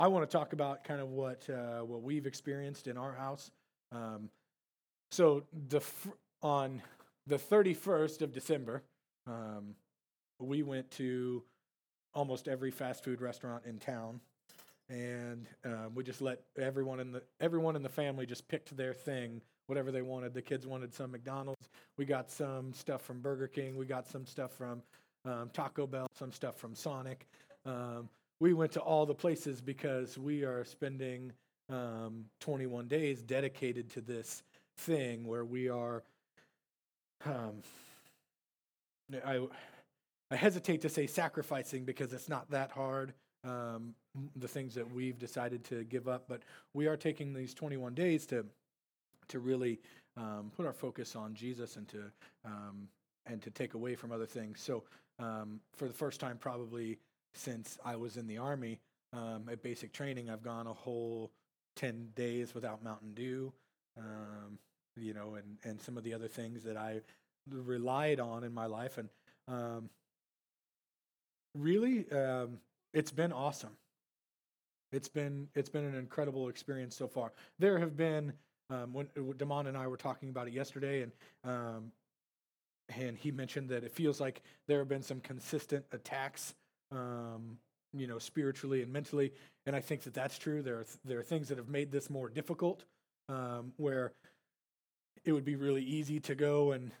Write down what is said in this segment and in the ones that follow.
I want to talk about kind of what we've experienced in our house. So on the 31st of December, we went to almost every fast food restaurant in town, and we just let everyone in the family just picked their thing, whatever they wanted. The kids wanted some McDonald's. We got some stuff from Burger King. We got some stuff from Taco Bell, some stuff from Sonic. We went to all the places because we are spending 21 days dedicated to this thing where we are. I hesitate to say sacrificing because it's not that hard. The things that we've decided to give up, but we are taking these 21 days to really put our focus on Jesus and to take away from other things. So for the first time probably since I was in the Army at basic training, I've gone a whole 10 days without Mountain Dew, and some of the other things that I relied on in my life. And really, it's been awesome. It's been an incredible experience so far. There have been, when Damon and I were talking about it yesterday, and he mentioned that it feels like there have been some consistent attacks, spiritually and mentally, and I think that that's true. There are things that have made this more difficult, where it would be really easy to go and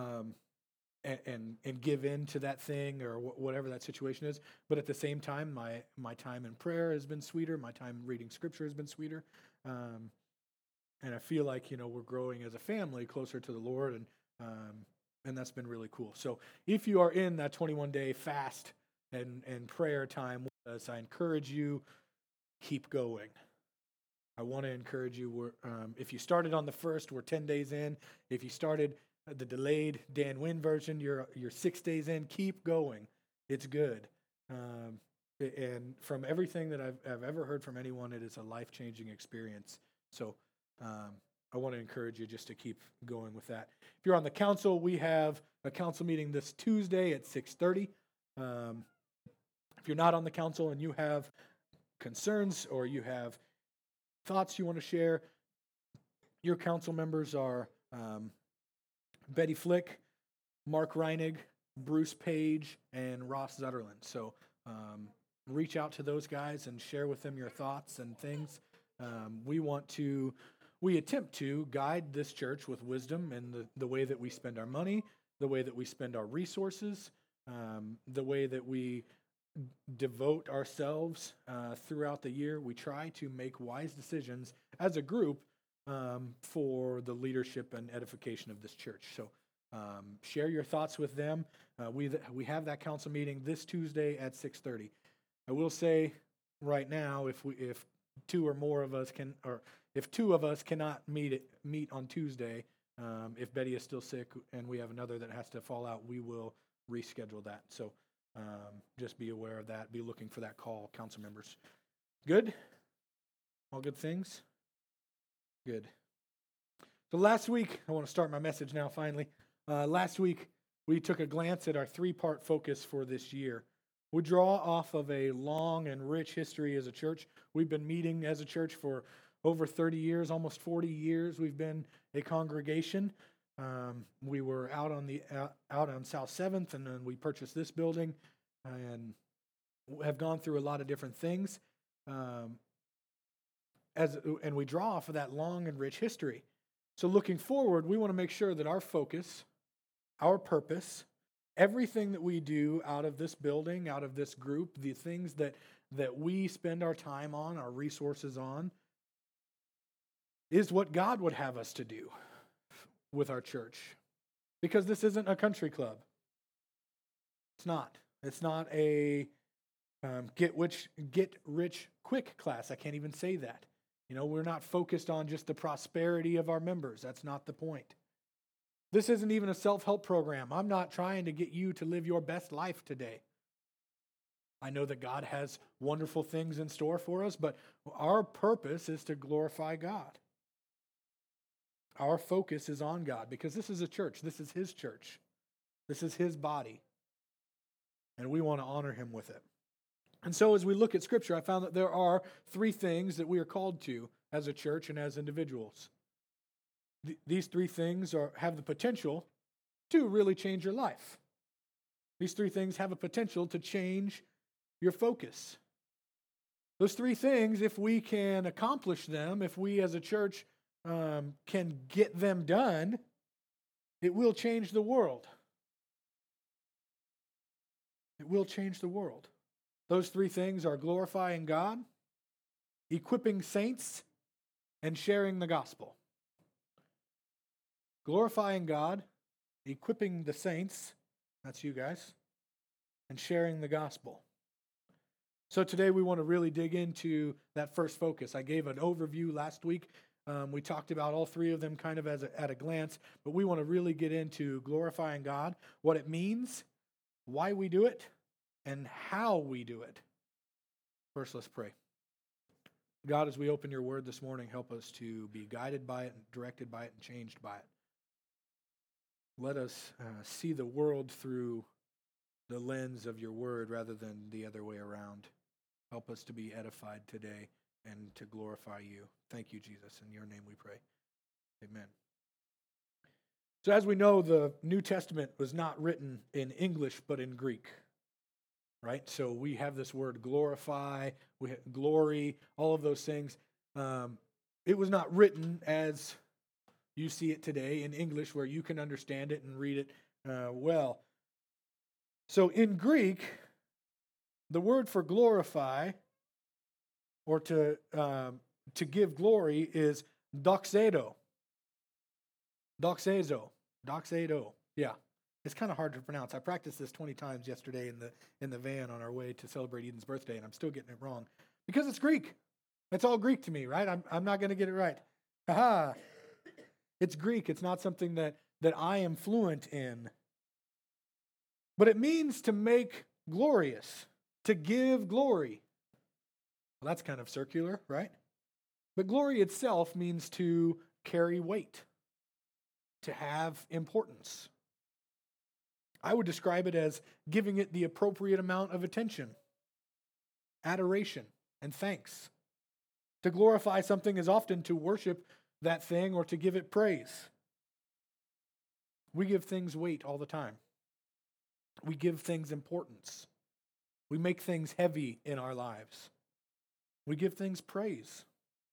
give in to that thing or whatever that situation is. But at the same time, my time in prayer has been sweeter. My time reading scripture has been sweeter. And I feel like, we're growing as a family closer to the Lord, and that's been really cool. So if you are in that 21-day fast and prayer time with us, I encourage you, keep going. I want to encourage you, if you started on the 1st, we're 10 days in. If you started the delayed Dan Wynn version, you're 6 days in. Keep going. It's good. And from everything that I've ever heard from anyone, it is a life-changing experience. So I want to encourage you just to keep going with that. If you're on the council, we have a council meeting this Tuesday at 6:30. If you're not on the council and you have concerns or you have thoughts you want to share, your council members are Betty Flick, Mark Reinig, Bruce Page, and Ross Zutterland. So reach out to those guys and share with them your thoughts and things. We attempt to guide this church with wisdom in the way that we spend our money, the way that we spend our resources, the way that we devote ourselves throughout the year. We try to make wise decisions as a group for the leadership and edification of this church. So share your thoughts with them. We have that council meeting this Tuesday at 6:30. I will say right now, if two or more of us can, or if two of us cannot meet on Tuesday, if Betty is still sick and we have another that has to fall out, we will reschedule that. So just be aware of that. Be looking for that call, council members. Good? All good things? Good. So last week, I want to start my message now finally. Last week, we took a glance at our 3-part focus for this year. We draw off of a long and rich history as a church. We've been meeting as a church for over 30 years, almost 40 years. We've been a congregation. We were out on South 7th, and then we purchased this building, and have gone through a lot of different things. And we draw off of that long and rich history. So looking forward, we want to make sure that our focus, our purpose, everything that we do out of this building, out of this group, the things that we spend our time on, our resources on, is what God would have us to do with our church. Because this isn't a country club. It's not. It's not a get rich quick class. I can't even say that. We're not focused on just the prosperity of our members. That's not the point. This isn't even a self-help program. I'm not trying to get you to live your best life today. I know that God has wonderful things in store for us, but our purpose is to glorify God. Our focus is on God because this is a church. This is His church. This is His body. And we want to honor Him with it. And so as we look at Scripture, I found that there are three things that we are called to as a church and as individuals. These three things have the potential to really change your life. These three things have a potential to change your focus. Those three things, if we can accomplish them, if we as a church can get them done, it will change the world. It will change the world. Those three things are glorifying God, equipping saints, and sharing the gospel. Glorifying God, equipping the saints, that's you guys, and sharing the gospel. So today we want to really dig into that first focus. I gave an overview last week. We talked about all three of them kind of at a glance, but we want to really get into glorifying God, what it means, why we do it, and how we do it. First, let's pray. God, as we open your word this morning, help us to be guided by it and directed by it and changed by it. Let us see the world through the lens of your word rather than the other way around. Help us to be edified today and to glorify you. Thank you, Jesus. In your name we pray. Amen. So as we know, the New Testament was not written in English, but in Greek. Right? So we have this word glorify, we have glory, all of those things. It was not written as you see it today in English where you can understand it and read it well. So in Greek, the word for glorify or to give glory is doxedo. Doxedo. Yeah. It's kind of hard to pronounce. I practiced this 20 times yesterday in the van on our way to celebrate Eden's birthday, and I'm still getting it wrong because it's Greek. It's all Greek to me, right? I'm not going to get it right. Aha! It's Greek. It's not something that I am fluent in. But it means to make glorious, to give glory. Well, that's kind of circular, right? But glory itself means to carry weight, to have importance. I would describe it as giving it the appropriate amount of attention, adoration, and thanks. To glorify something is often to worship that thing or to give it praise. We give things weight all the time. We give things importance. We make things heavy in our lives. We give things praise.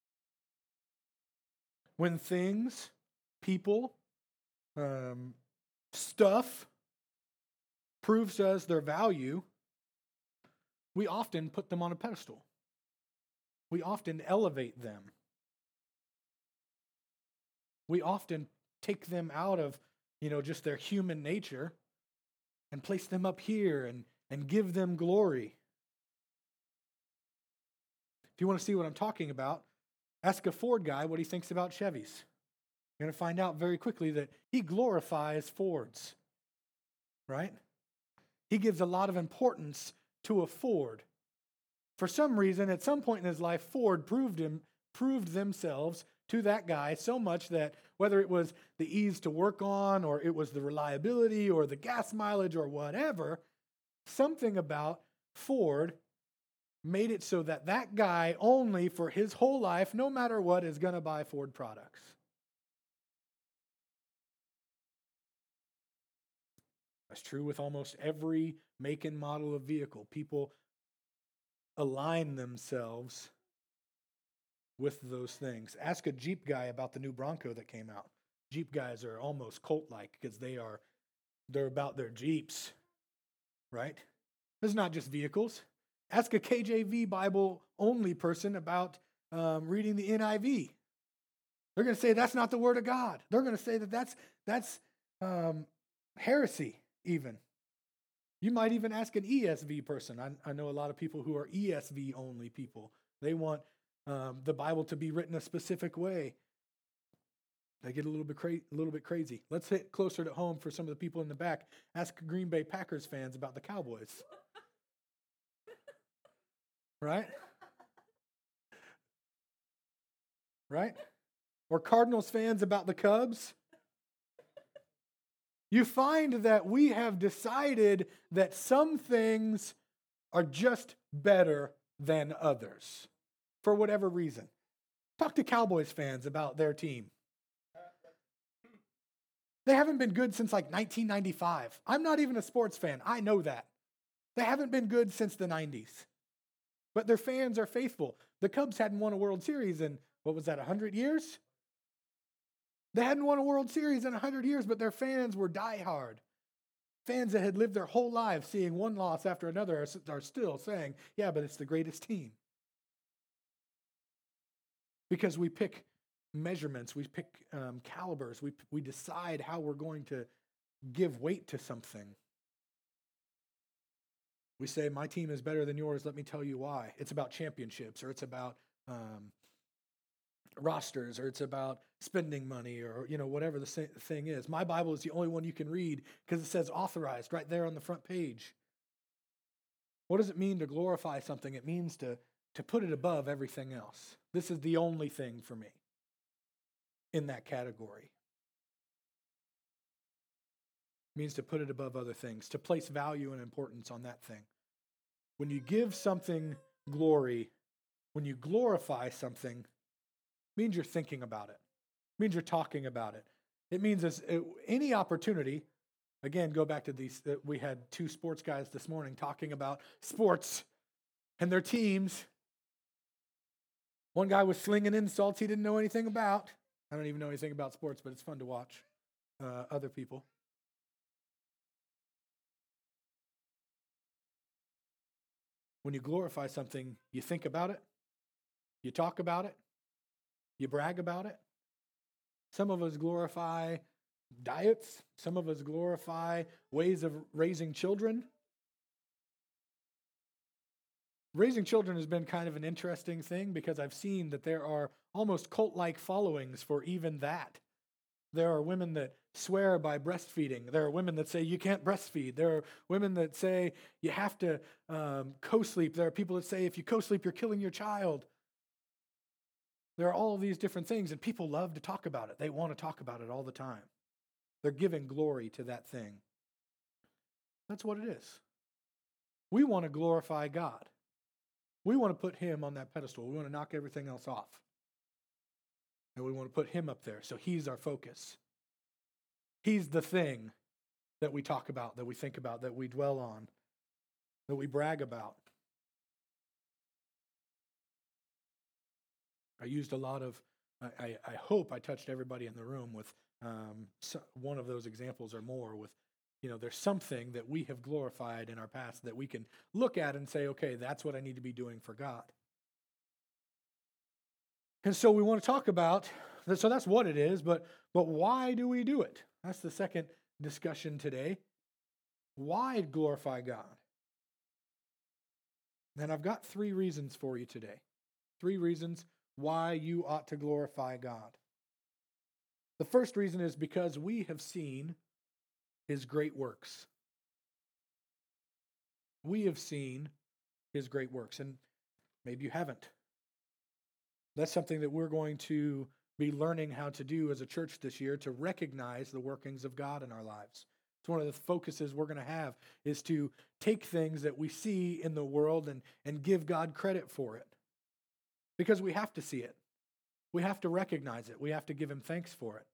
When things, people, stuff proves to us their value, we often put them on a pedestal. We often elevate them. We often take them out of, just their human nature and place them up here and give them glory. If you want to see what I'm talking about, ask a Ford guy what he thinks about Chevys. You're going to find out very quickly that he glorifies Fords, right? He gives a lot of importance to a Ford. For some reason, at some point in his life, Ford proved themselves to that guy so much that whether it was the ease to work on or it was the reliability or the gas mileage or whatever, something about Ford made it so that that guy only for his whole life, no matter what, is going to buy Ford products. That's true with almost every make and model of vehicle. People align themselves with those things. Ask a Jeep guy about the new Bronco that came out. Jeep guys are almost cult-like because they're about their Jeeps, right? It's not just vehicles. Ask a KJV Bible-only person about reading the NIV. They're going to say that's not the Word of God. They're going to say that that's heresy even. You might even ask an ESV person. I know a lot of people who are ESV-only people. They want the Bible to be written a specific way. They get a little bit crazy. Let's hit closer to home for some of the people in the back. Ask Green Bay Packers fans about the Cowboys. Right? Right? Or Cardinals fans about the Cubs. You find that we have decided that some things are just better than others for whatever reason. Talk to Cowboys fans about their team. They haven't been good since like 1995. I'm not even a sports fan. I know that. They haven't been good since the 90s. But their fans are faithful. The Cubs hadn't won a World Series in, what was that, 100 years? They hadn't won a World Series in 100 years, but their fans were diehard. Fans that had lived their whole lives seeing one loss after another are still saying, yeah, but it's the greatest team. Because we pick measurements, we pick calibers, we decide how we're going to give weight to something. We say, my team is better than yours, let me tell you why. It's about championships, or it's about rosters, or it's about spending money, or whatever the thing is. My Bible is the only one you can read because it says authorized right there on the front page. What does it mean to glorify something? It means to put it above everything else. This is the only thing for me in that category. It means to put it above other things, to place value and importance on that thing. When you give something glory, when you glorify something, it means you're thinking about it. It means you're talking about it. It means any opportunity, again, go back to these, we had two sports guys this morning talking about sports and their teams. One guy was slinging insults he didn't know anything about. I don't even know anything about sports, but it's fun to watch other people. When you glorify something, you think about it, you talk about it, you brag about it. Some of us glorify diets. Some of us glorify ways of raising children. Raising children has been kind of an interesting thing because I've seen that there are almost cult-like followings for even that. There are women that swear by breastfeeding. There are women that say you can't breastfeed. There are women that say you have to co-sleep. There are people that say if you co-sleep, you're killing your child. There are all of these different things, and people love to talk about it. They want to talk about it all the time. They're giving glory to that thing. That's what it is. We want to glorify God. We want to put him on that pedestal. We want to knock everything else off. And we want to put him up there. So he's our focus. He's the thing that we talk about, that we think about, that we dwell on, that we brag about. I used a lot of, I hope I touched everybody in the room with one of those examples or more with, there's something that we have glorified in our past that we can look at and say, okay, that's what I need to be doing for God. And so we want to talk about, so that's what it is, but why do we do it? That's the second discussion today. Why glorify God? And I've got 3 reasons for you today. 3 reasons why you ought to glorify God. The first reason is because we have seen his great works. We have seen his great works, and maybe you haven't. That's something that we're going to be learning how to do as a church this year, to recognize the workings of God in our lives. It's one of the focuses we're going to have, is to take things that we see in the world and give God credit for it. Because we have to see it. We have to recognize it. We have to give him thanks for it.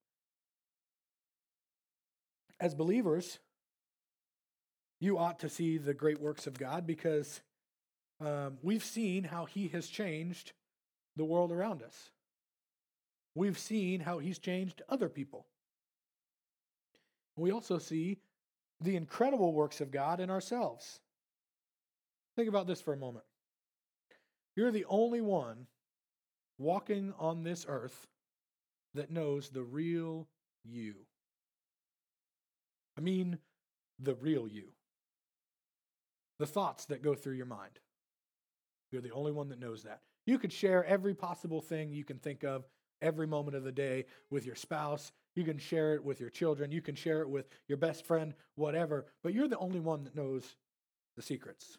As believers, you ought to see the great works of God because we've seen how he has changed the world around us. We've seen how he's changed other people. We also see the incredible works of God in ourselves. Think about this for a moment. You're the only one walking on this earth that knows the real you. I mean, the real you. The thoughts that go through your mind. You're the only one that knows that. You could share every possible thing you can think of every moment of the day with your spouse. You can share it with your children. You can share it with your best friend, whatever. But you're the only one that knows the secrets.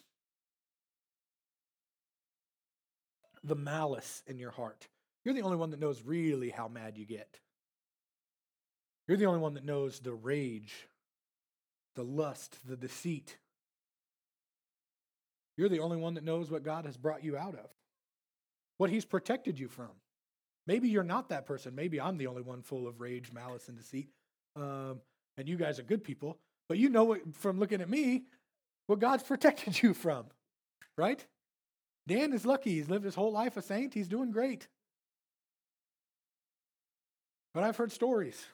The malice in your heart. You're the only one that knows really how mad you get. You're the only one that knows the rage, the lust, the deceit. You're the only one that knows what God has brought you out of, what he's protected you from. Maybe you're not that person. Maybe I'm the only one full of rage, malice, and deceit. And you guys are good people. But you know what, from looking at me, what God's protected you from, right? Dan is lucky. He's lived his whole life a saint. He's doing great. But I've heard stories.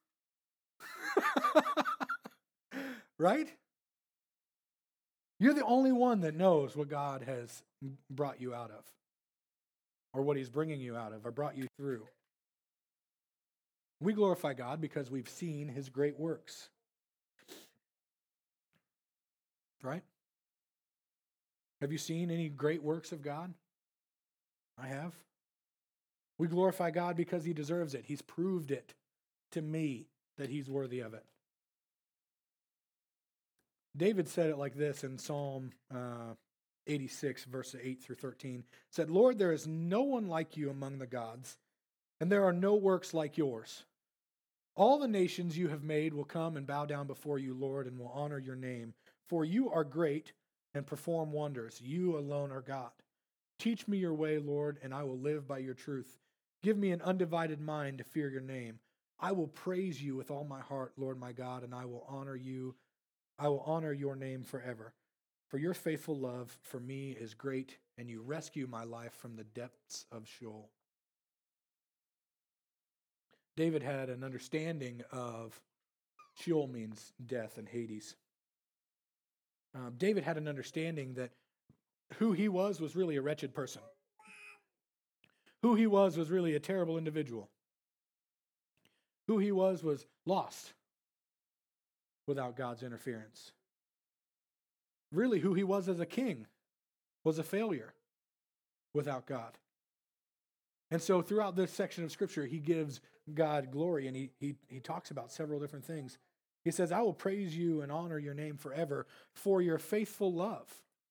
Right? You're the only one that knows what God has brought you out of, or what he's bringing you out of, or brought you through. We glorify God because we've seen his great works. Right? Have you seen any great works of God? I have. We glorify God because he deserves it. He's proved it to me that he's worthy of it. David said it like this in Psalm 86, verses 8 through 13. Said, Lord, there is no one like you among the gods, and there are no works like yours. All the nations you have made will come and bow down before you, Lord, and will honor your name. For you are great and perform wonders. You alone are God. Teach me your way, Lord, and I will live by your truth. Give me an undivided mind to fear your name. I will praise you with all my heart, Lord my God, and I will honor you. I will honor your name forever. For your faithful love for me is great, and you rescue my life from the depths of Sheol. David had an understanding of Sheol means death and Hades. David had an understanding that who he was really a wretched person. Who he was really a terrible individual. Who he was lost without God's interference. Really, who he was as a king was a failure without God. And so throughout this section of Scripture, he gives God glory, and he talks about several different things. He says, I will praise you and honor your name forever for your faithful love.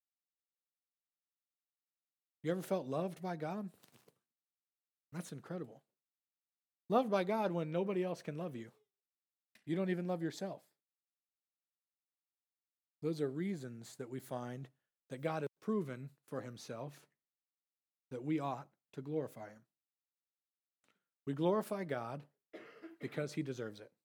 You ever felt loved by God? That's incredible. Loved by God when nobody else can love you. You don't even love yourself. Those are reasons that we find that God has proven for himself that we ought to glorify him. We glorify God because he deserves it.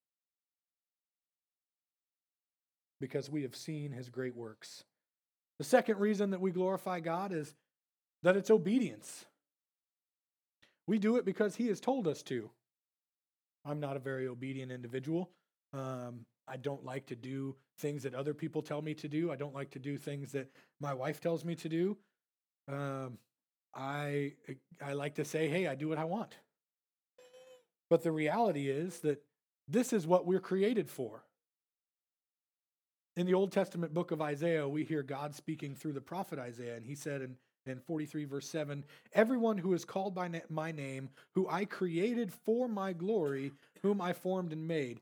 Because we have seen his great works. The second reason that we glorify God is that it's obedience. We do it because he has told us to. I'm not a very obedient individual. I don't like to do things that other people tell me to do. I don't like to do things that my wife tells me to do. I like to say, hey, I do what I want. But the reality is that this is what we're created for. In the Old Testament book of Isaiah, we hear God speaking through the prophet Isaiah, and he said in 43 verse 7, everyone who is called by my name, who I created for my glory, whom I formed and made.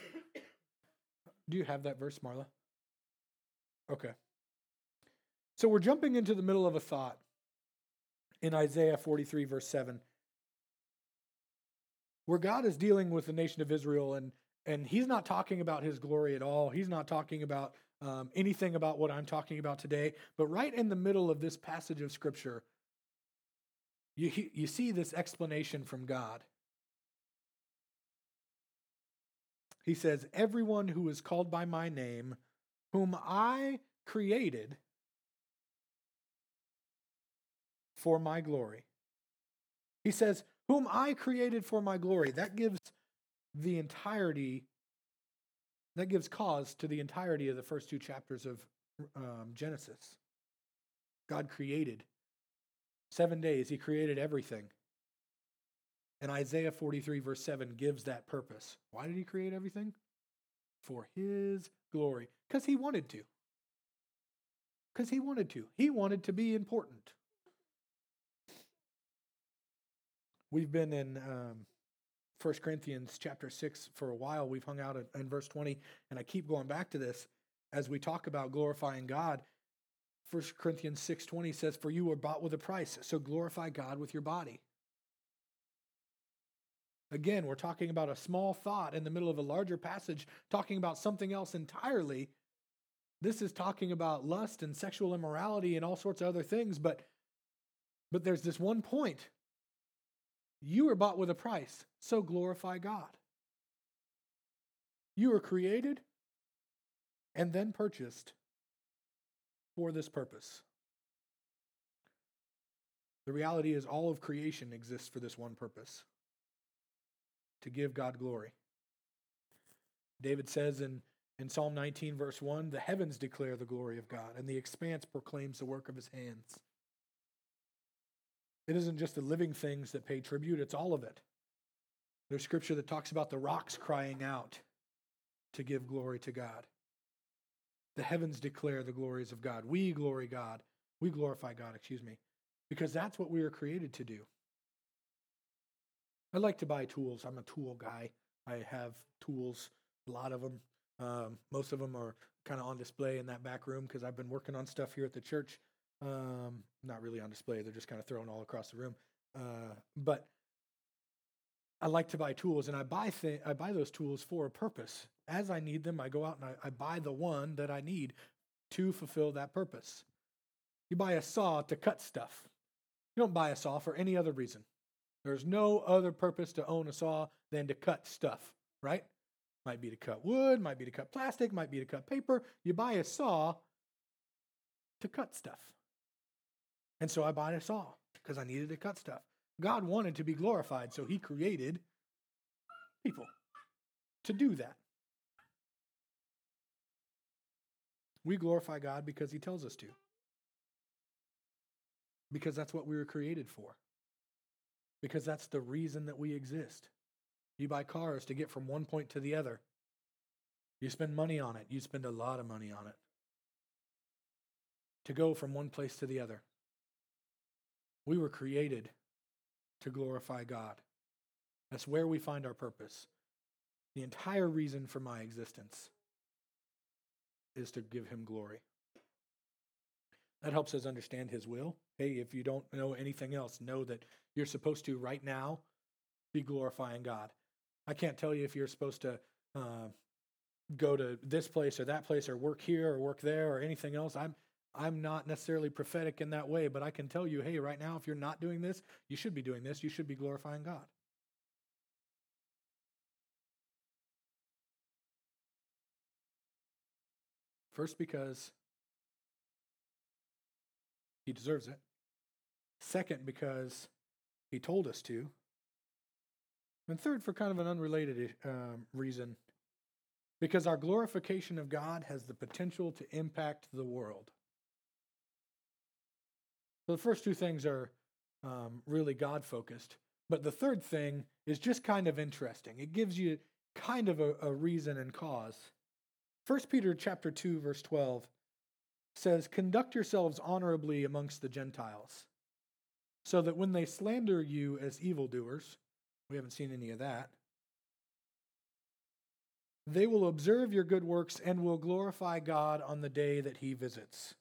Do you have that verse, Marla? Okay. So we're jumping into the middle of a thought in Isaiah 43 verse 7, where God is dealing with the nation of Israel, and he's not talking about his glory at all. He's not talking about anything about what I'm talking about today. But right in the middle of this passage of Scripture, you see this explanation from God. He says, everyone who is called by my name, whom I created for my glory. He says, whom I created for my glory. That gives cause to the entirety of the first two chapters of Genesis. God created. 7 days, he created everything. And Isaiah 43 verse 7 gives that purpose. Why did he create everything? For his glory. Because he wanted to. Because he wanted to. He wanted to be important. We've been in 1 Corinthians chapter 6 for a while. We've hung out in verse 20, and I keep going back to this as we talk about glorifying God. 1 Corinthians 6:20 says, for you were bought with a price, so glorify God with your body. Again, we're talking about a small thought in the middle of a larger passage, talking about something else entirely, This is talking about lust and sexual immorality and all sorts of other things, but there's this one point. You were bought with a price, so glorify God. You were created and then purchased for this purpose. The reality is all of creation exists for this one purpose, to give God glory. David says in Psalm 19, verse 1, the heavens declare the glory of God, and the expanse proclaims the work of his hands. It isn't just the living things that pay tribute, it's all of it. There's scripture that talks about the rocks crying out to give glory to God. The heavens declare the glories of God. We glorify God, because that's what we were created to do. I like to buy tools. I'm a tool guy. I have tools, a lot of them. Most of them are kind of on display in that back room because I've been working on stuff here at the church. Not really on display. They're just kind of thrown all across the room. But I like to buy tools, and I buy those tools for a purpose. As I need them, I go out and I buy the one that I need to fulfill that purpose. You buy a saw to cut stuff. You don't buy a saw for any other reason. There's no other purpose to own a saw than to cut stuff, right? Might be to cut wood, might be to cut plastic, might be to cut paper. You buy a saw to cut stuff. And so I bought a saw because I needed to cut stuff. God wanted to be glorified, so he created people to do that. We glorify God because he tells us to. Because that's what we were created for. Because that's the reason that we exist. You buy cars to get from one point to the other. You spend money on it. You spend a lot of money on it. To go from one place to the other. We were created to glorify God. That's where we find our purpose. The entire reason for my existence is to give him glory. That helps us understand his will. Hey, if you don't know anything else, know that you're supposed to right now be glorifying God. I can't tell you if you're supposed to go to this place or that place or work here or work there or anything else. I'm not necessarily prophetic in that way, but I can tell you, hey, right now, if you're not doing this, you should be doing this. You should be glorifying God. First, because he deserves it. Second, because he told us to. And third, for kind of an unrelated reason, because our glorification of God has the potential to impact the world. So the first two things are really God-focused. But the third thing is just kind of interesting. It gives you kind of a reason and cause. 1 Peter chapter 2, verse 12 says, "Conduct yourselves honorably amongst the Gentiles, so that when they slander you as evildoers," we haven't seen any of that, "they will observe your good works and will glorify God on the day that he visits."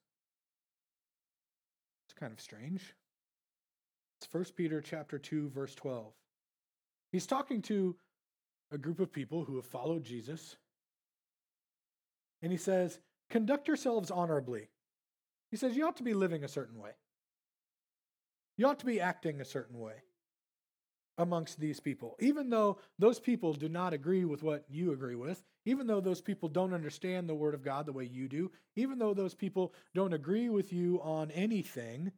It's kind of strange. It's 1 Peter chapter 2, verse 12. He's talking to a group of people who have followed Jesus. And he says, conduct yourselves honorably. He says, you ought to be living a certain way. You ought to be acting a certain way amongst these people. Even though those people do not agree with what you agree with, even though those people don't understand the Word of God the way you do, even though those people don't agree with you on anything,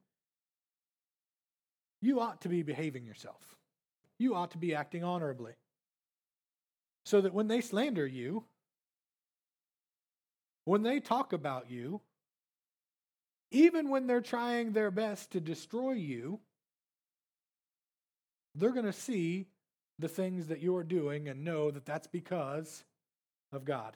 you ought to be behaving yourself. You ought to be acting honorably. So that when they slander you, when they talk about you, even when they're trying their best to destroy you, they're going to see the things that you're doing and know that that's because of God.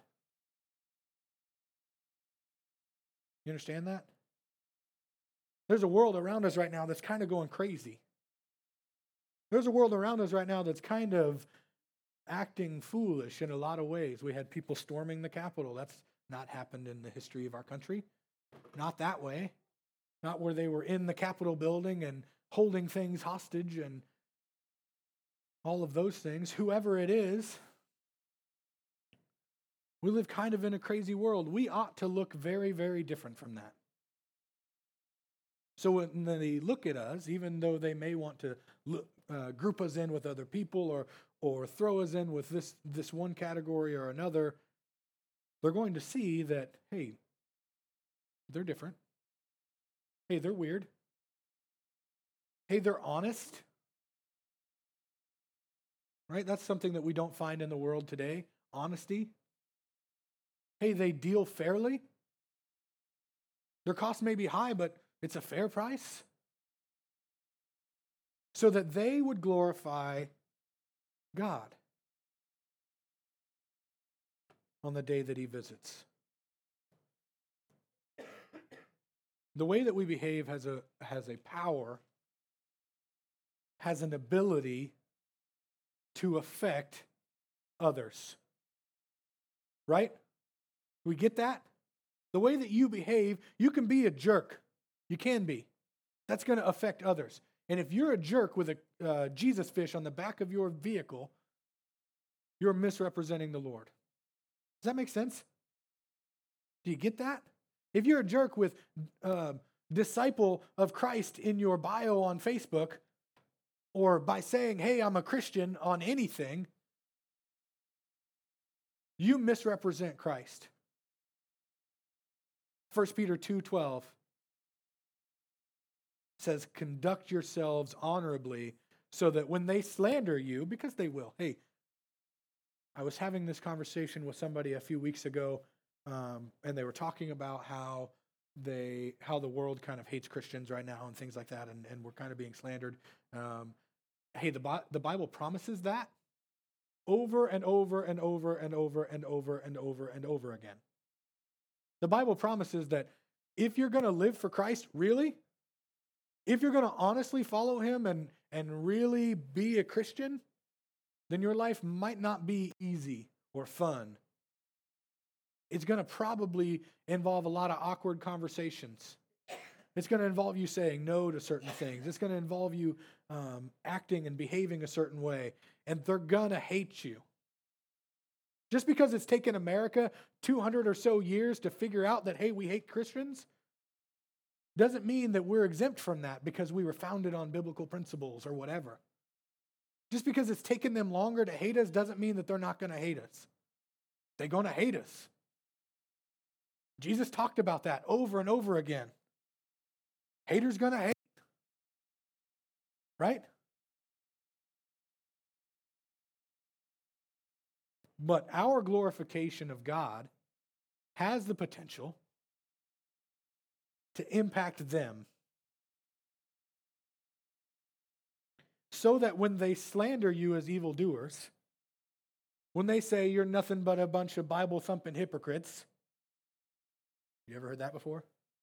You understand that? There's a world around us right now that's kind of going crazy. There's a world around us right now that's kind of acting foolish in a lot of ways. We had people storming the Capitol. That's not happened in the history of our country. Not that way. Not where they were in the Capitol building and holding things hostage and all of those things. Whoever it is, We live kind of in a crazy world. We ought to look very, very different from that. So when they look at us, even though they may want to group us in with other people or throw us in with this one category or another, they're going to see that, hey, they're different. Hey, they're weird. Hey, they're honest. Right? That's something that we don't find in the world today. Honesty. Hey, they deal fairly. Their cost may be high, but it's a fair price. So that they would glorify God on the day that he visits. The way that we behave has a power, has an ability to affect others. Right? We get that? The way that you behave, you can be a jerk. You can be. That's going to affect others. And if you're a jerk with a Jesus fish on the back of your vehicle, you're misrepresenting the Lord. Does that make sense? Do you get that? If you're a jerk with disciple of Christ in your bio on Facebook, or by saying, hey, I'm a Christian on anything, you misrepresent Christ. 1 Peter 2:12 says, conduct yourselves honorably so that when they slander you, because they will. Hey, I was having this conversation with somebody a few weeks ago, and they were talking about how the world kind of hates Christians right now and things like that, and we're kind of being slandered. Hey, the Bible promises that over and over and over and over and over and over and over again. The Bible promises that if you're going to live for Christ, really, if you're going to honestly follow him and really be a Christian, then your life might not be easy or fun. It's going to probably involve a lot of awkward conversations. It's going to involve you saying no to certain things. It's going to involve you acting and behaving a certain way. And they're going to hate you. Just because it's taken America 200 or so years to figure out that, hey, we hate Christians, doesn't mean that we're exempt from that because we were founded on biblical principles or whatever. Just because it's taken them longer to hate us doesn't mean that they're not going to hate us. They're going to hate us. Jesus talked about that over and over again. Haters going to hate. Right? But our glorification of God has the potential to impact them. So that when they slander you as evildoers, when they say you're nothing but a bunch of Bible-thumping hypocrites, you ever heard that before?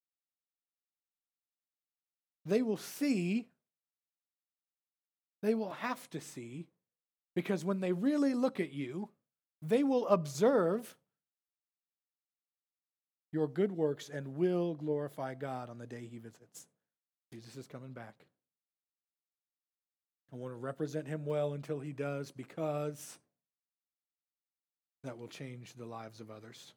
They will see, they will have to see, because when they really look at you, they will observe your good works and will glorify God on the day he visits. Jesus is coming back. I want to represent him well until he does, because that will change the lives of others.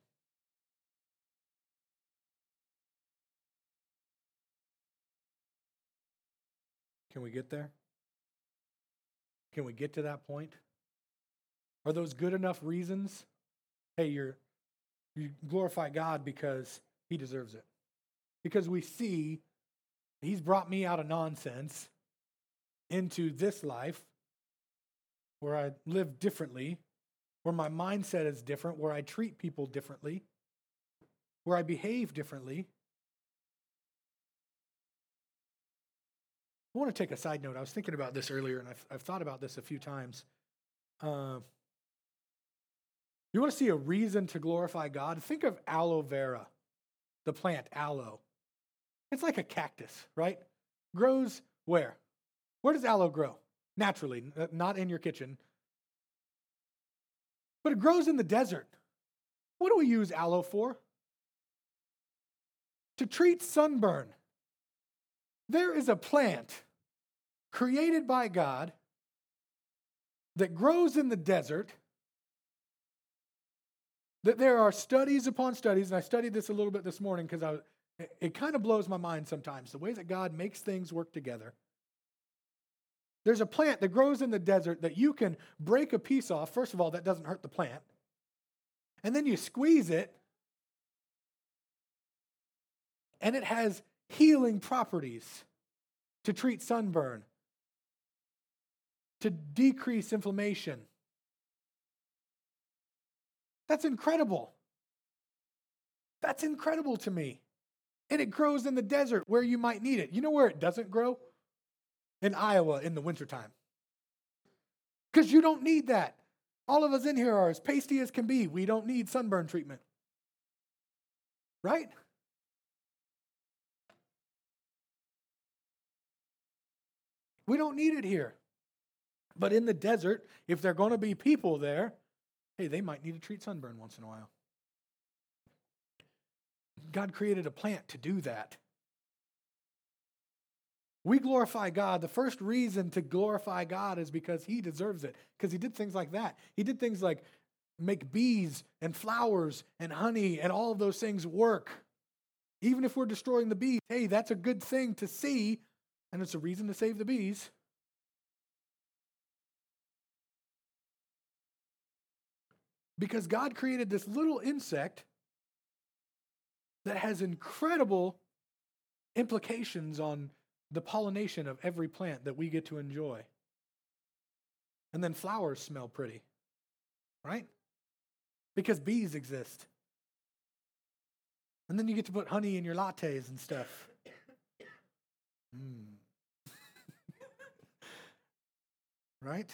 Can we get there? Can we get to that point? Are those good enough reasons? Hey, you glorify God because he deserves it. Because we see he's brought me out of nonsense into this life where I live differently, where my mindset is different, where I treat people differently, where I behave differently. I want to take a side note. I was thinking about this earlier, and I've thought about this a few times. You want to see a reason to glorify God? Think of aloe vera, the plant aloe. It's like a cactus, right? Grows where? Where does aloe grow? Naturally, not in your kitchen. But it grows in the desert. What do we use aloe for? To treat sunburn. There is a plant created by God that grows in the desert That there are studies upon studies, and I studied this a little bit this morning because it kind of blows my mind sometimes, the way that God makes things work together. There's a plant that grows in the desert that you can break a piece off. First of all, that doesn't hurt the plant. And then you squeeze it, and it has healing properties to treat sunburn, to decrease inflammation. That's incredible. That's incredible to me. And it grows in the desert where you might need it. You know where it doesn't grow? In Iowa in the wintertime. Because you don't need that. All of us in here are as pasty as can be. We don't need sunburn treatment. Right? We don't need it here. But in the desert, if there are going to be people there, hey, they might need to treat sunburn once in a while. God created a plant to do that. We glorify God. The first reason to glorify God is because He deserves it. Because He did things like that. He did things like make bees and flowers and honey and all of those things work. Even if we're destroying the bees, hey, that's a good thing to see, and it's a reason to save the bees. Because God created this little insect that has incredible implications on the pollination of every plant that we get to enjoy. And then flowers smell pretty, right? Because bees exist. And then you get to put honey in your lattes and stuff. Right?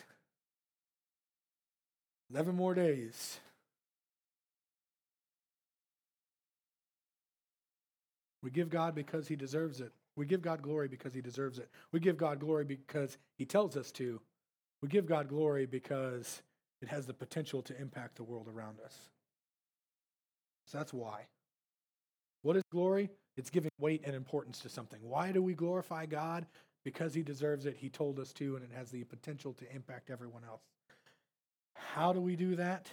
11 more days. We give God because He deserves it. We give God glory because He deserves it. We give God glory because He tells us to. We give God glory because it has the potential to impact the world around us. So that's why. What is glory? It's giving weight and importance to something. Why do we glorify God? Because He deserves it. He told us to, and it has the potential to impact everyone else. How do we do that?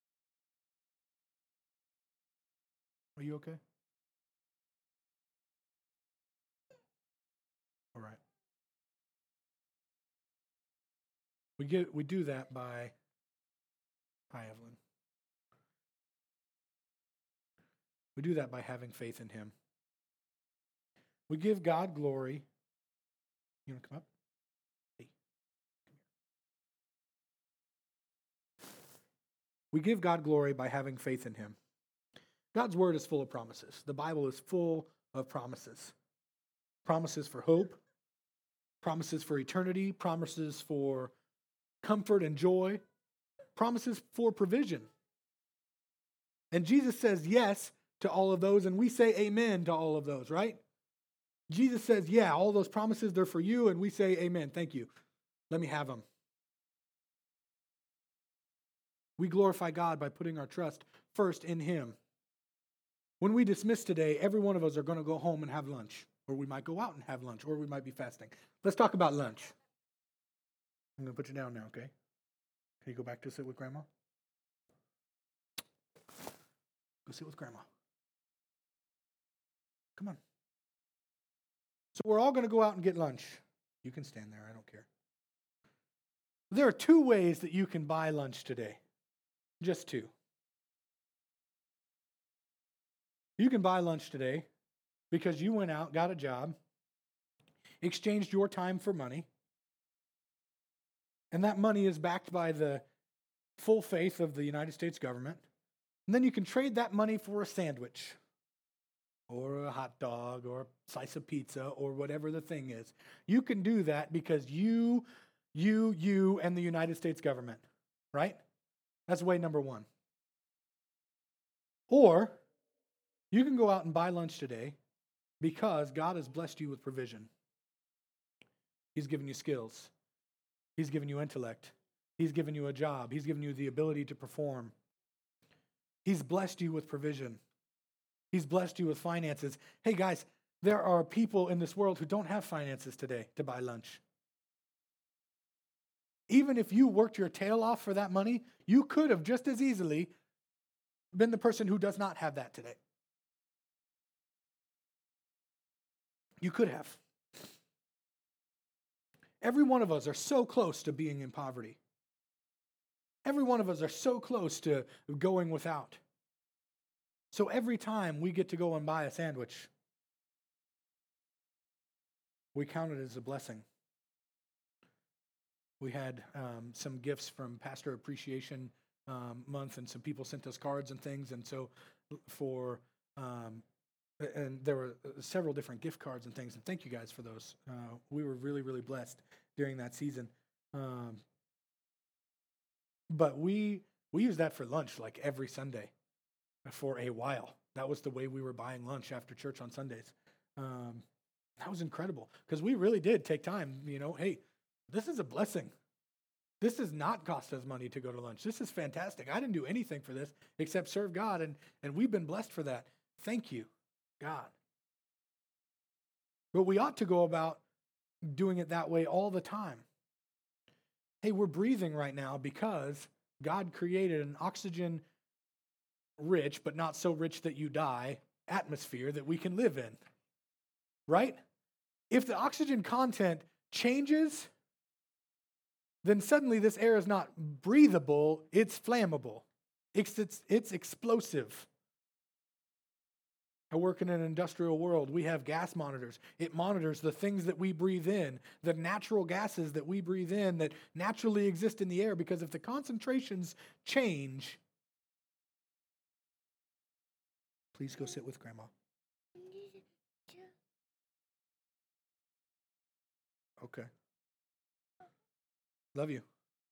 Are you okay? All right. We do that by, hi Evelyn. We do that by having faith in Him. We give God glory. You want to come up? Hey. We give God glory by having faith in Him. God's word is full of promises. The Bible is full of promises. Promises for hope, promises for eternity, promises for comfort and joy, promises for provision. And Jesus says yes to all of those, and we say amen to all of those, right? Jesus says, yeah, all those promises, they're for you, and we say amen, thank you. Let me have them. We glorify God by putting our trust first in Him. When we dismiss today, every one of us are going to go home and have lunch. Or we might go out and have lunch, or we might be fasting. Let's talk about lunch. I'm going to put you down now, okay? Can you go back to sit with Grandma? Go sit with Grandma. Come on. So we're all going to go out and get lunch. You can stand there, I don't care. There are two ways that you can buy lunch today. Just two. You can buy lunch today because you went out, got a job, exchanged your time for money, and that money is backed by the full faith of the United States government. And then you can trade that money for a sandwich or a hot dog or a slice of pizza or whatever the thing is. You can do that because you, and the United States government, right? That's way number one. Or you can go out and buy lunch today because God has blessed you with provision. He's given you skills. He's given you intellect. He's given you a job. He's given you the ability to perform. He's blessed you with provision. He's blessed you with finances. Hey guys, there are people in this world who don't have finances today to buy lunch. Even if you worked your tail off for that money, you could have just as easily been the person who does not have that today. You could have. Every one of us are so close to being in poverty. Every one of us are so close to going without. So every time we get to go and buy a sandwich, we count it as a blessing. We had some gifts from Pastor Appreciation Month, and some people sent us cards and things. And so and there were several different gift cards and things. And thank you guys for those. We were really, really blessed during that season. But we used that for lunch like every Sunday for a while. That was the way we were buying lunch after church on Sundays. That was incredible because we really did take time, hey, this is a blessing. This does not cost us money to go to lunch. This is fantastic. I didn't do anything for this except serve God, and we've been blessed for that. Thank you, God. But we ought to go about doing it that way all the time. Hey, we're breathing right now because God created an oxygen-rich, but not so rich that you die, atmosphere that we can live in. Right? If the oxygen content changes, then suddenly this air is not breathable, it's flammable. It's explosive. I work in an industrial world. We have gas monitors. It monitors the things that we breathe in, the natural gases that we breathe in that naturally exist in the air, because if the concentrations change, please go sit with Grandma. Okay. Love you.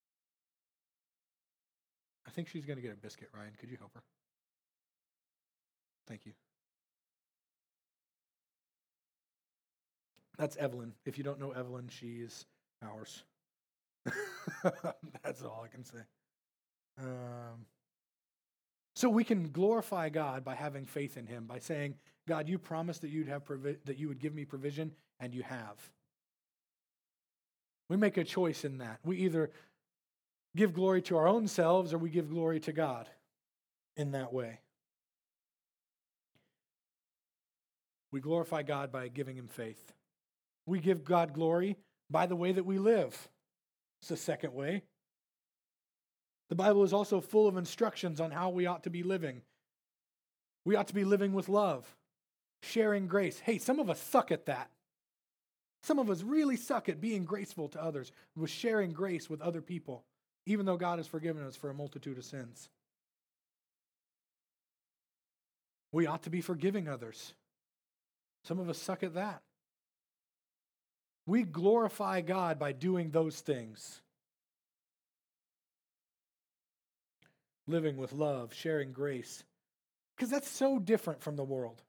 I think she's going to get a biscuit, Ryan. Could you help her? Thank you. That's Evelyn. If you don't know Evelyn, she's ours. That's all I can say. So we can glorify God by having faith in Him, by saying, God, you promised that that you would give me provision, and you have. We make a choice in that. We either give glory to our own selves or we give glory to God in that way. We glorify God by giving Him faith. We give God glory by the way that we live. It's the second way. The Bible is also full of instructions on how we ought to be living. We ought to be living with love, sharing grace. Hey, some of us suck at that. Some of us really suck at being graceful to others, with sharing grace with other people, even though God has forgiven us for a multitude of sins. We ought to be forgiving others. Some of us suck at that. We glorify God by doing those things. Living with love, sharing grace. Because that's so different from the world.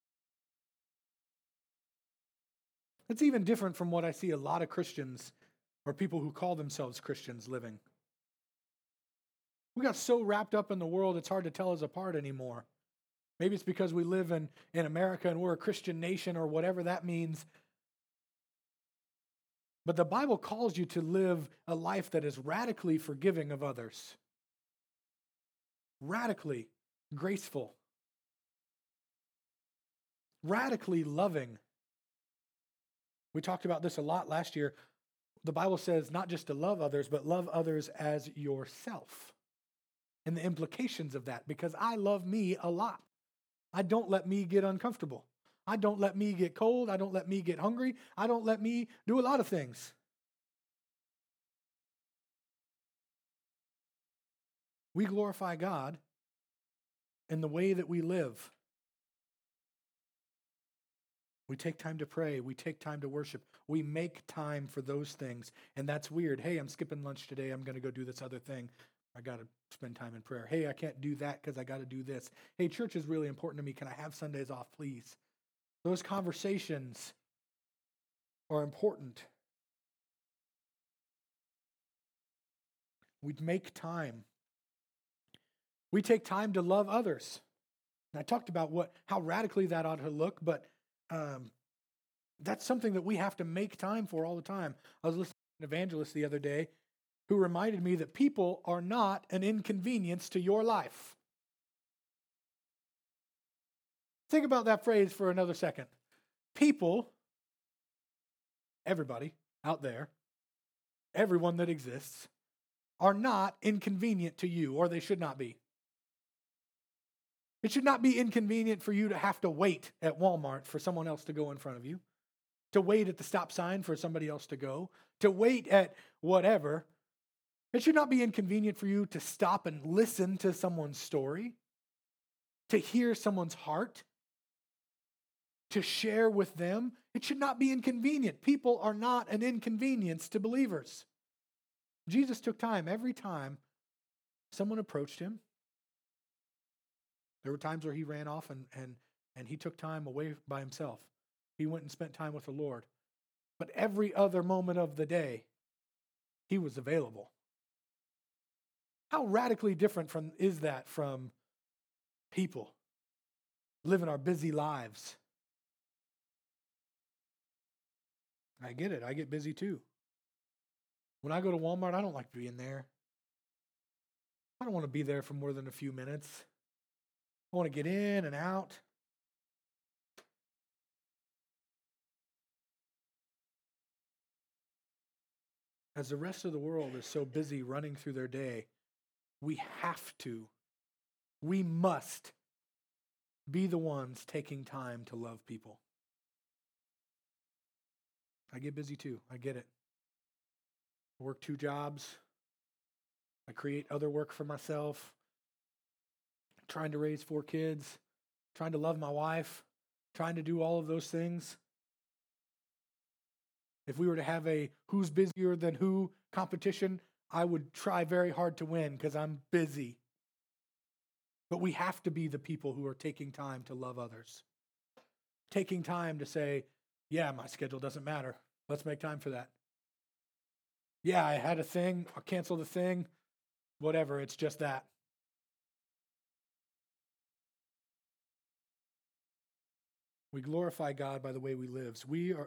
It's even different from what I see a lot of Christians or people who call themselves Christians living. We got so wrapped up in the world, it's hard to tell us apart anymore. Maybe it's because we live in America and we're a Christian nation or whatever that means. But the Bible calls you to live a life that is radically forgiving of others. Radically graceful. Radically loving. We talked about this a lot last year. The Bible says not just to love others, but love others as yourself. And the implications of that, because I love me a lot. I don't let me get uncomfortable. I don't let me get cold. I don't let me get hungry. I don't let me do a lot of things. We glorify God in the way that we live. We take time to pray. We take time to worship. We make time for those things. And that's weird. Hey, I'm skipping lunch today. I'm going to go do this other thing. I got to spend time in prayer. Hey, I can't do that because I got to do this. Hey, church is really important to me. Can I have Sundays off, please? Those conversations are important. We make time. We take time to love others. And I talked about how radically that ought to look, but that's something that we have to make time for all the time. I was listening to an evangelist the other day who reminded me that people are not an inconvenience to your life. Think about that phrase for another second. People, everybody out there, everyone that exists, are not inconvenient to you, or they should not be. It should not be inconvenient for you to have to wait at Walmart for someone else to go in front of you, to wait at the stop sign for somebody else to go, to wait at whatever. It should not be inconvenient for you to stop and listen to someone's story, to hear someone's heart, to share with them. It should not be inconvenient. People are not an inconvenience to believers. Jesus took time every time someone approached him. There were times where he ran off and he took time away by himself. He went and spent time with the Lord. But every other moment of the day, he was available. How radically different is that from people living our busy lives? I get it. I get busy too. When I go to Walmart, I don't like being there. I don't want to be there for more than a few minutes. I want to get in and out. As the rest of the world is so busy running through their day, we must be the ones taking time to love people. I get busy too. I get it. I work 2 jobs. I create other work for myself. Trying to raise 4 kids. Trying to love my wife. Trying to do all of those things. If we were to have a who's busier than who competition, I would try very hard to win because I'm busy. But we have to be the people who are taking time to love others. Taking time to say, yeah, my schedule doesn't matter. Let's make time for that. Yeah, I had a thing. I'll cancel the thing. Whatever, it's just that. We glorify God by the way we live.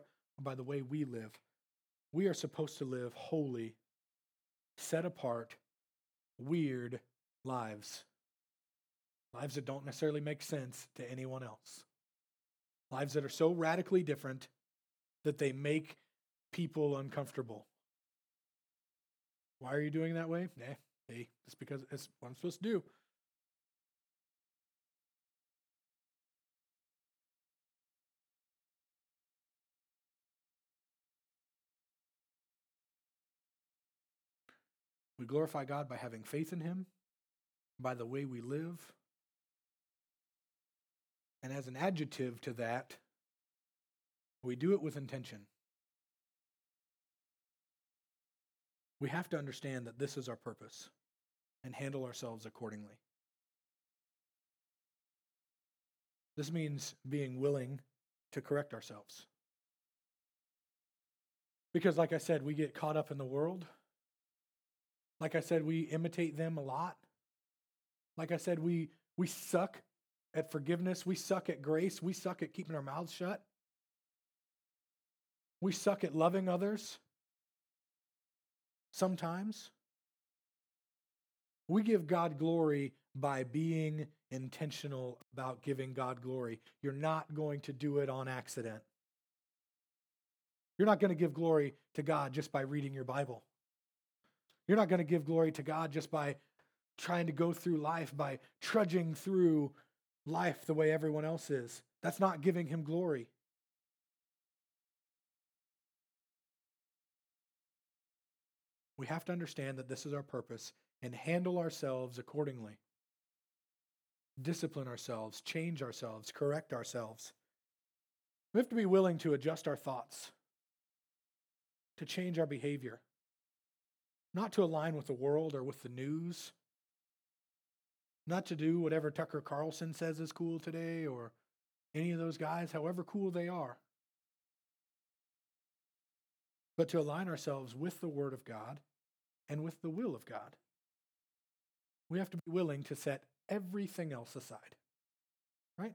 We are supposed to live holy, set apart, weird lives. Lives that don't necessarily make sense to anyone else. Lives that are so radically different that they make people uncomfortable. Why are you doing that way? It's because it's what I'm supposed to do. We glorify God by having faith in Him, by the way we live. And as an adjective to that, we do it with intention. We have to understand that this is our purpose and handle ourselves accordingly. This means being willing to correct ourselves. Because like I said, we get caught up in the world. Like I said, we imitate them a lot. Like I said, we suck at forgiveness. We suck at grace. We suck at keeping our mouths shut. We suck at loving others. Sometimes. We give God glory by being intentional about giving God glory. You're not going to do it on accident. You're not going to give glory to God just by reading your Bible. You're not going to give glory to God just by trying to go through life, by trudging through life the way everyone else is. That's not giving Him glory. We have to understand that this is our purpose and handle ourselves accordingly. Discipline ourselves, change ourselves, correct ourselves. We have to be willing to adjust our thoughts, to change our behavior, not to align with the world or with the news, not to do whatever Tucker Carlson says is cool today or any of those guys, however cool they are, but to align ourselves with the Word of God and with the will of God. We have to be willing to set everything else aside. Right?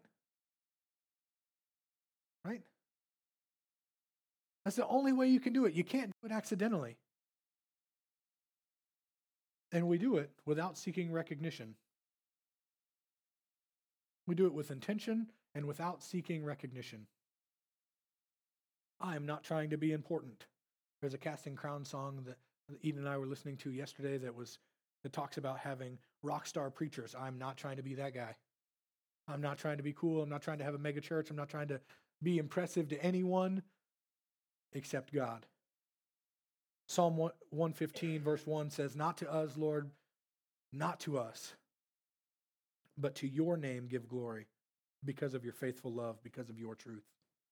Right? That's the only way you can do it. You can't do it accidentally. And we do it without seeking recognition. We do it with intention and without seeking recognition. I am not trying to be important. There's a Casting Crown song that Eden and I were listening to yesterday that talks about having rock star preachers. I'm not trying to be that guy. I'm not trying to be cool. I'm not trying to have a mega church. I'm not trying to be impressive to anyone except God. Psalm 115 verse 1 says, "Not to us, Lord, not to us, but to your name give glory because of your faithful love, because of your truth."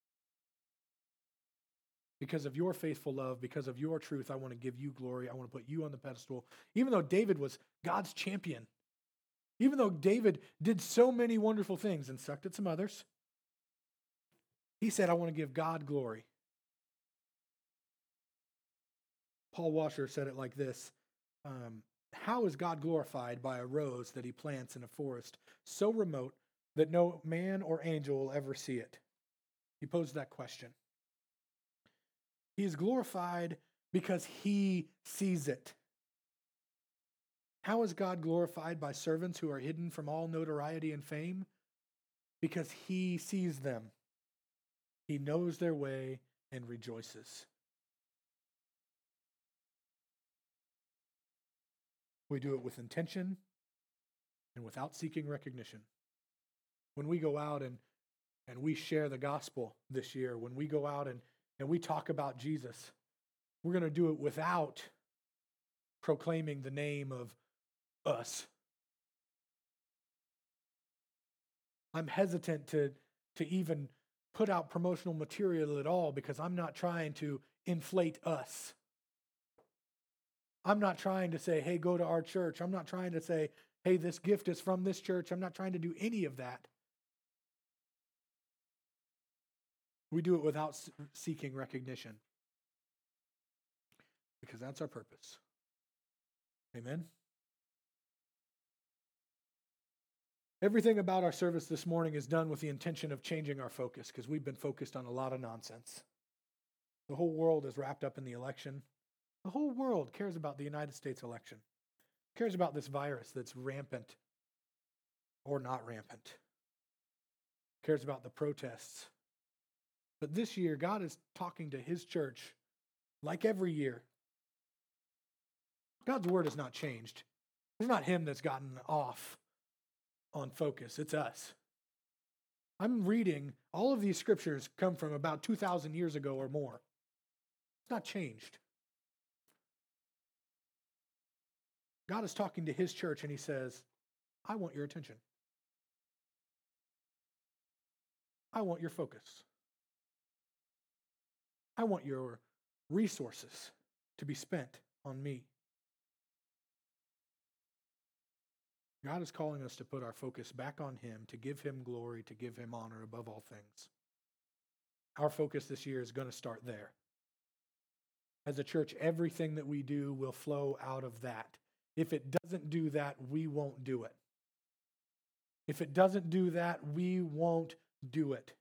Because of your faithful love, because of your truth, I want to give you glory. I want to put you on the pedestal. Even though David was God's champion, even though David did so many wonderful things and sucked at some others, he said, I want to give God glory. Paul Washer said it like this, how is God glorified by a rose that he plants in a forest so remote that no man or angel will ever see it? He posed that question. He is glorified because he sees it. How is God glorified by servants who are hidden from all notoriety and fame? Because he sees them. He knows their way and rejoices. We do it with intention and without seeking recognition. When we go out and we share the gospel this year, when we go out and we talk about Jesus, we're going to do it without proclaiming the name of us. I'm hesitant to even put out promotional material at all because I'm not trying to inflate us. I'm not trying to say, hey, go to our church. I'm not trying to say, hey, this gift is from this church. I'm not trying to do any of that. We do it without seeking recognition because that's our purpose. Amen? Everything about our service this morning is done with the intention of changing our focus because we've been focused on a lot of nonsense. The whole world is wrapped up in the election. The whole world cares about the United States election, cares about this virus that's rampant or not rampant, cares about the protests. But this year, God is talking to his church like every year. God's word has not changed. It's not him that's gotten off on focus. It's us. I'm reading, all of these scriptures come from about 2,000 years ago or more. It's not changed. God is talking to his church and he says, I want your attention. I want your focus. I want your resources to be spent on me. God is calling us to put our focus back on him, to give him glory, to give him honor above all things. Our focus this year is going to start there. As a church, everything that we do will flow out of that. If it doesn't do that, we won't do it. If it doesn't do that, we won't do it.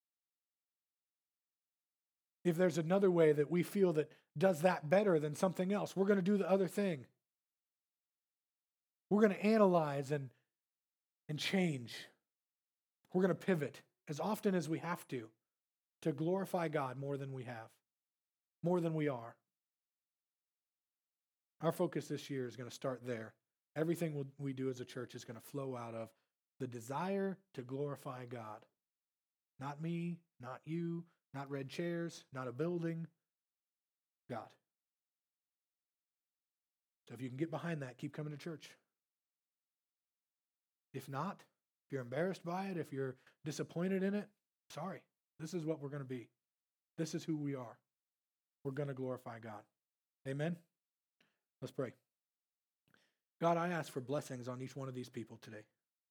If there's another way that we feel that does that better than something else, we're going to do the other thing. We're going to analyze and change. We're going to pivot as often as we have to glorify God more than we have, more than we are. Our focus this year is going to start there. Everything we do as a church is going to flow out of the desire to glorify God. Not me, not you, not red chairs, not a building, God. So if you can get behind that, keep coming to church. If not, if you're embarrassed by it, if you're disappointed in it, sorry. This is what we're going to be. This is who we are. We're going to glorify God. Amen? Let's pray. God, I ask for blessings on each one of these people today.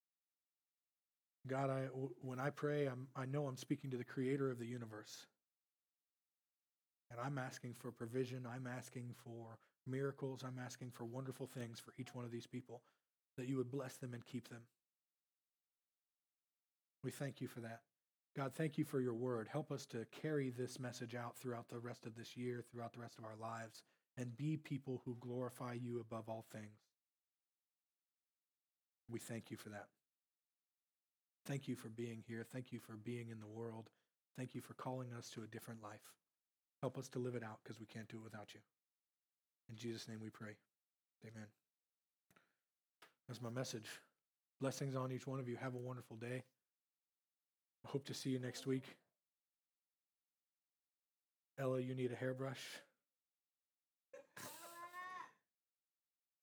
God, when I pray, I know I'm speaking to the creator of the universe. And I'm asking for provision. I'm asking for miracles. I'm asking for wonderful things for each one of these people, that you would bless them and keep them. We thank you for that. God, thank you for your word. Help us to carry this message out throughout the rest of this year, throughout the rest of our lives, and be people who glorify you above all things. We thank you for that. Thank you for being here. Thank you for being in the world. Thank you for calling us to a different life. Help us to live it out because we can't do it without you. In Jesus' name we pray. Amen. That's my message. Blessings on each one of you. Have a wonderful day. I hope to see you next week. Ella, you need a hairbrush?